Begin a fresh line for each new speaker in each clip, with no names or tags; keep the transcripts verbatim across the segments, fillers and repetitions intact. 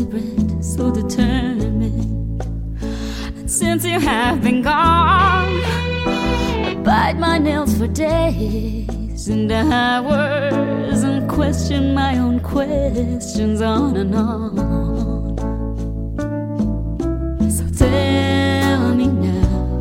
desperate, so determined. And since you have been gone, I bite my nails for days and hours and question my own questions on and on. So tell me now,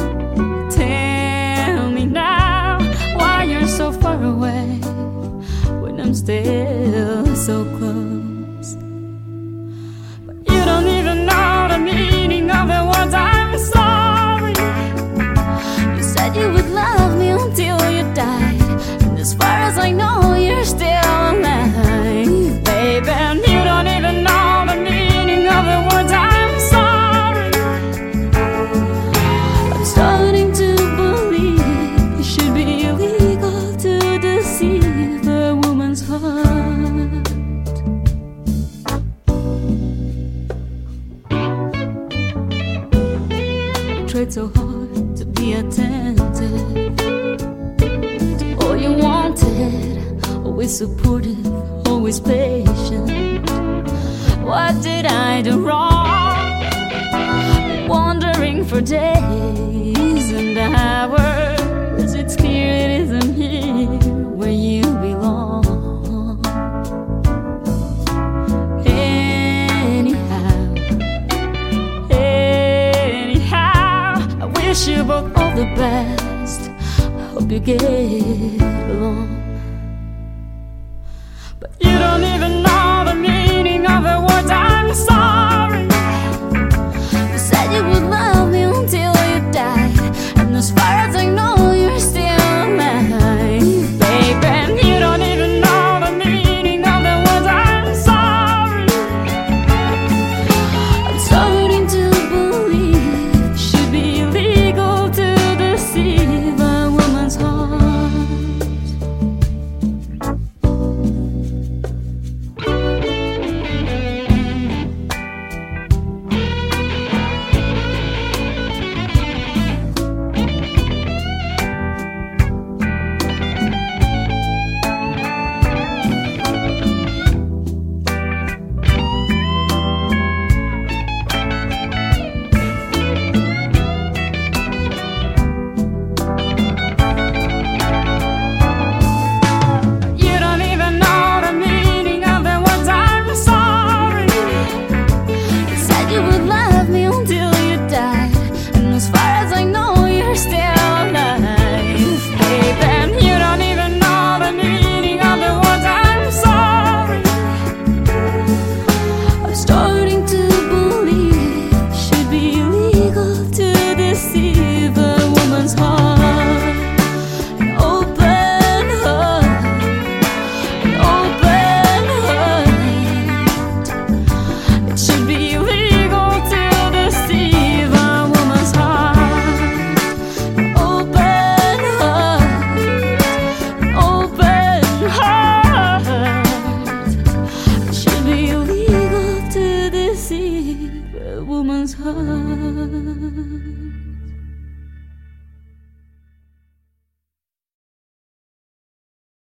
tell me now, why you're so far away when I'm still so close. But you don't even know the meaning of the words I'm sorry. You said you would love me until you died, and as far as I know, you're still alive, baby. And you don't even know the meaning of the words I'm sorry. I'm starting to believe it should be illegal to deceive a woman's heart. I tried so hard to be attentive to all you wanted, always supportive, always patient. What did I do wrong? Wandering for days and hours, it's clear it isn't here where you belong. Anyhow, anyhow, I wish you both all the best. I hope you get along. But you don't even know the meaning of the word